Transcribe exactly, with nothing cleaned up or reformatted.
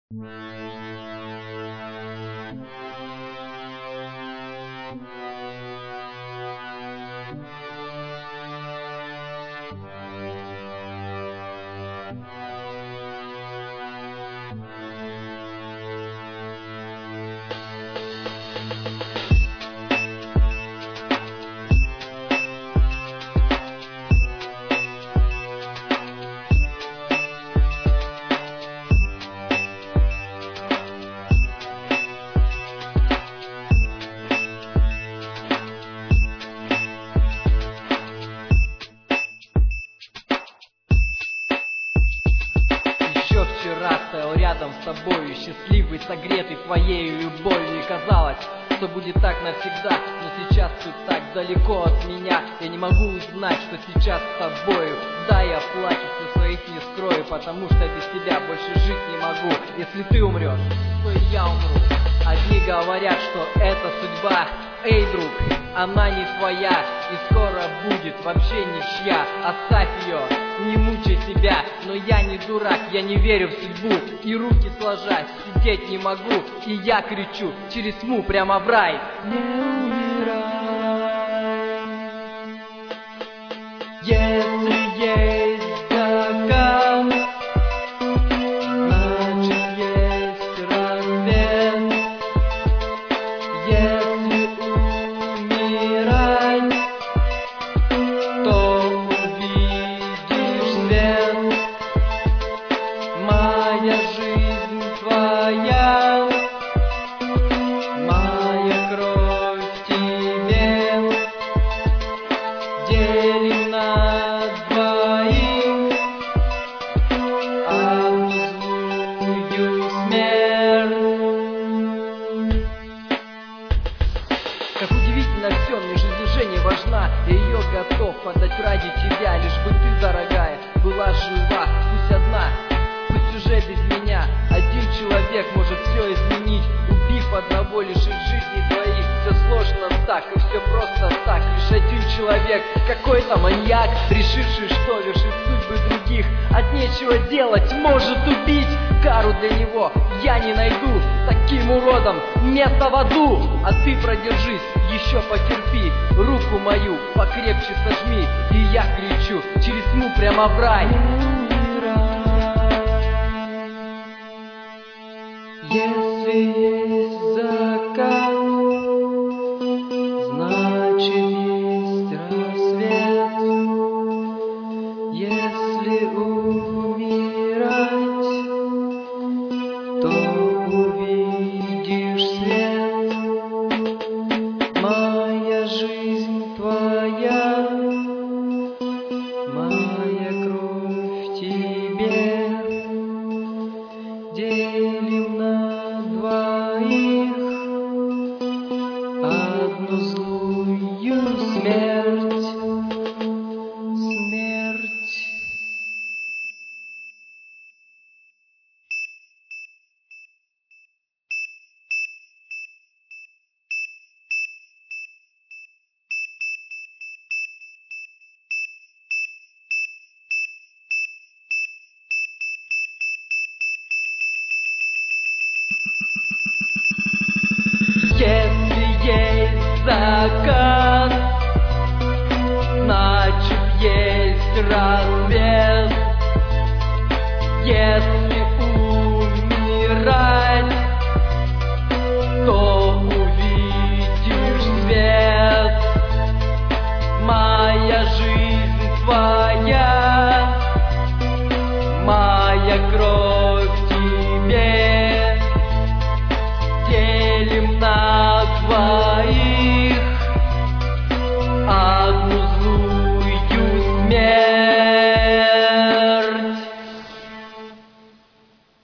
Вчера стоял рядом с тобою, счастливый, согретый твоею любовью. И казалось, что будет так навсегда, но сейчас ты так далеко от меня. Я не могу узнать, что сейчас с тобою. Да, я плачу, все своих не скрою, потому что без тебя больше жить не могу. Если ты умрешь, то и я умру. Одни говорят, что это судьба. Эй, друг, она не твоя и скоро будет вообще ничья. Оставь ее, не мучай себя, но я не дурак, я не верю в судьбу. И руки сложа, сидеть не могу, и я кричу через тьму прямо в рай. Не умирай, если есть закат, значит есть рассвет. Если умирать, то увидишь свет. Моя жизнь твоя, моя кровь в тебе. Делим на двоих одну злую смерть. Как удивительно все, мне жизнь уже не важна. Я ее готов отдать ради тебя, лишь бы ты, дорогая, была жива. Пусть одна, пусть уже без меня. Один человек может все изменить, убив одного, лишив жизни двоих. Все сложно так и все просто так. Лишь один человек, какой-то маньяк, решивший, что вершит судьбы других. От нечего делать может убить. Кару для него я не найду. Таким уродом место в аду. А ты продержись, еще потерпи. Руку мою покрепче сожми, и я кричу через тьму прямо в рай. Если есть закат, значит есть рассвет. Если умирать, то увидишь свет. Моя жизнь твоя, моя кровь в тебе. Делим на двоих одну злую смерть. Смерть. Если есть закат, значит есть рассвет.